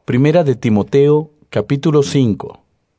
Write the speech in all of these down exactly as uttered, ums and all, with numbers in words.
Primera de Timoteo, capítulo cinco.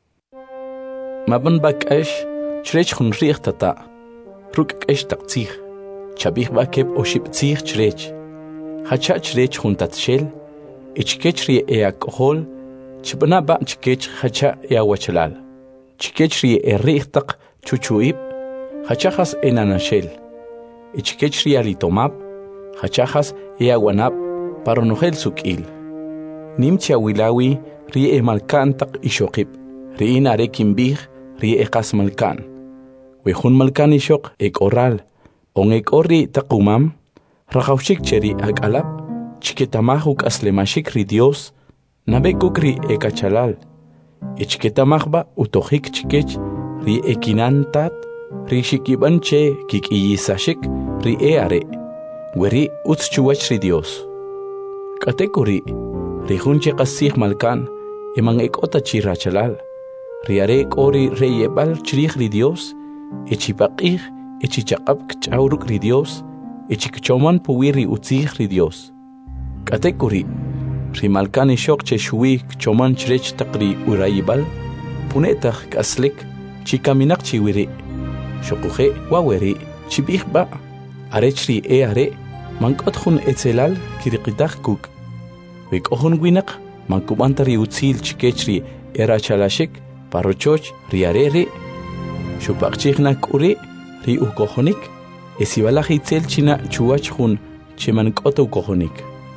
Maban bakash, chrech hun richtata, ruk esh takzich, chabich bakeb oshipzich chrech, hacha chrech hun tatshel, ichkechri e alcohol, chibna ba chkech hacha e awachalal, chkechri e richtak chuchuib, hachachas enanashel, ichkechri alitomab, hachachas e aguanab, paronogel sukil. Nimcha wilawi ri e malkan tak ishokib, ri inare kimbih ri e kas malkan. Wehun malkan ishok ek oral, on ek ori takumam, rakawshik cheri ag alap, chiketamahuk aslemashik ri Dios, nabekuk ri e kachalal, e chiketamahba utohik chikech ri e kinantat, ri shikiban che kik iyisashik ri e are, weri utchuach ri Dios. Katekuri, Rihunche qasih malkan, emang ekota chirachalal. Riare ori reyebal chirih ri Dios, echipaqih, echichaqab kchauruk ri Dios, echikchoman puwiri utzih ri Dios. Katekuri, rimalkan ishok che shui kchoman chrech taqri urayibal, punetah kaslik, chikaminak chiwiri. Shokuhe waweri, chibih ba, arechri e are, mankot hun etzelal kiriqidah kuk. Wek ohun winak, mankubantari utzil chikechri era chalashik, parochoch riarere, shupakchiknak uri, ri ukohonik, esibalach itzel china chuach hun, chemankota ukohonik.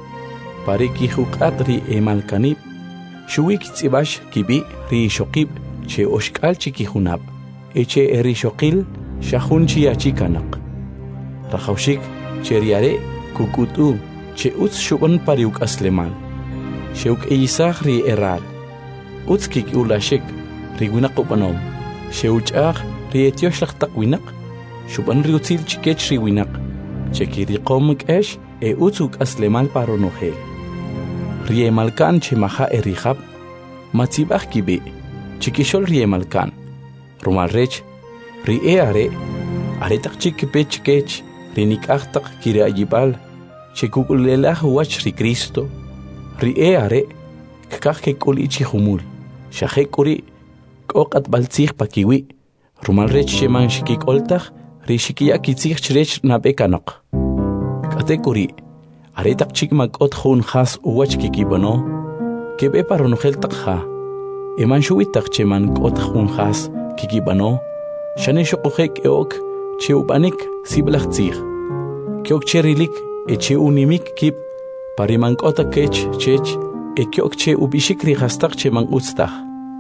Pareki hukat ri emalkanib, shuwik tzibash kibi ri shokib, che oshkal chikihunab, eche eri shokil, shahun chiachikanak. Rajaushik, che riare, kukutu, che utz shuban pariuk aslemal. Sheuk eisach ri eral. Utz kik ulashik, ri winak upanom. Sheuchach ri etiosh tak winak. Shuban ri utzil chikech ri winak. Cheki ri komik esh, e utzuk aslemal paronohel. Ri emalkan che maha erihab. Matzibach kibi, chikishol ri emalkan. Rumal rech, ri e are, aretak chikipe chikech, ri nikachtak kiri ayibal. Chekukulelah wach ri Cristo, ri e are, kakake kuli chihumul, shahekuri, kokat baltzich pakiwi, rumalrech sheman shikikoltach, ri shikiyakitzich chrech nabekanok. Katekuri, aretak chikmak ot hun has uwach kikibano, kebe paronogel takha, eman shuwitak cheman ot hun has kikibano, shane shokuhek eok, cheubanik siblachtzich, keok cherilik, eche unimik kip, parimankota kech chech, e kyok che ubishikri hastak che man utstach.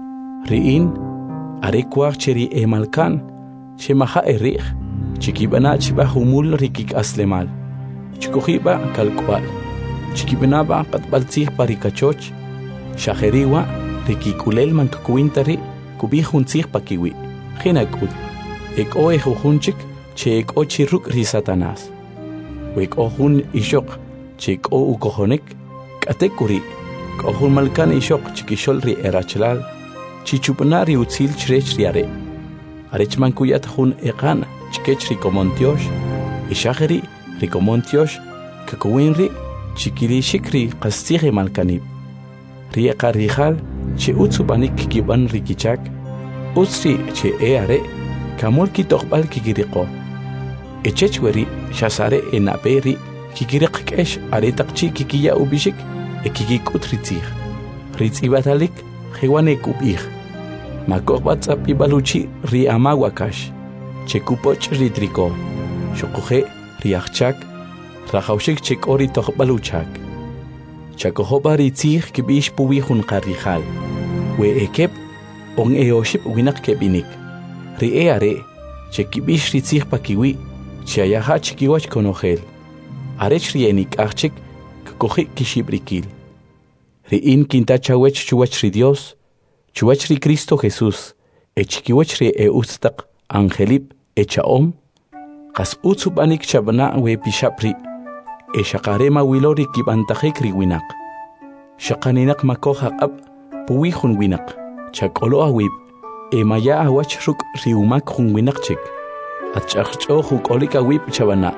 Riin, arekwach cheri e malkan, che maha erich, chikibana chiba humul rikik aslemal, chikuhiba kalkwal, chikibanaba katbaltzich parikachoch, shaheriwa rikikulel mankakuintari, kubihuntzich pakiwi, hinakut, ek oe jujunchik, che ek ochiruk ri Satanas. Wek ohun ishok, chik o ukohonik, katekuri, kohun malkan ishok chikishol ri erachlal, chichupanari utzil chrech riare. Arechman kuyat hun ekan, chikech rikomontiosh, ishageri rikomontiosh, kakuinri, chikirishikri kastire malkanib. Rieka rijal, che utsubanik kikiban rikichak, utsri che eare, kamul kitokbal kikiriko. Echechweri, shasare enaperi, kikirikesh aretakchi kikiya ubishik, e kikikut ritzich. Ritzibatalik, hewane kubich. Makok batzap ibaluchi ri amawakash. Chekupoch ritriko. Shokuhe riachchak, rajaushik chekori toch baluchak. Chakohoba ritzich kibish puwihun karijal. We ekep, on eoship winak kebinik. Ri eare, chekibish ritzich pakiwi. Chiayaha chikiwach konogel. Arech rienik achik, kakoji kishibrikil. Riin kintachawech chuwach ri Dios, chuwach ri Cristo Jesús, e chikiwach ri e ustak, angelip, e chaom, kas utsubanik chabana we pishapri, e shakarema wilori kibantajek ri winak. Shakaninak makoha ab, puwihun winak, chakolo awib, e maya awach ruk ri umak hun winak chik. Atchachcho hukolika wip chabana.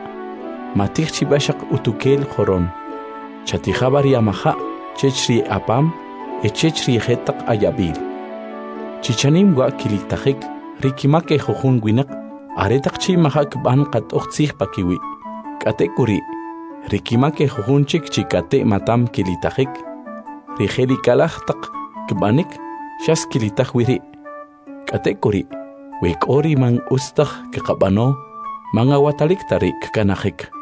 Matich bashak utukel khoron. Chatijabar yamaha, chechri apam, echech rijetak ayabil. Chichanim wa kilitajik, rikimake jujun winak, aretak chi mahak ban kat oxig pakiwi. Kate kuri, rikimake jujun chik chikate matam kilitajik, rijeli kalachtak kbanik, shas kilitaj wiri. Kate kuri, wek ori mang ustah kekabano, manga watalik tarik kanahik.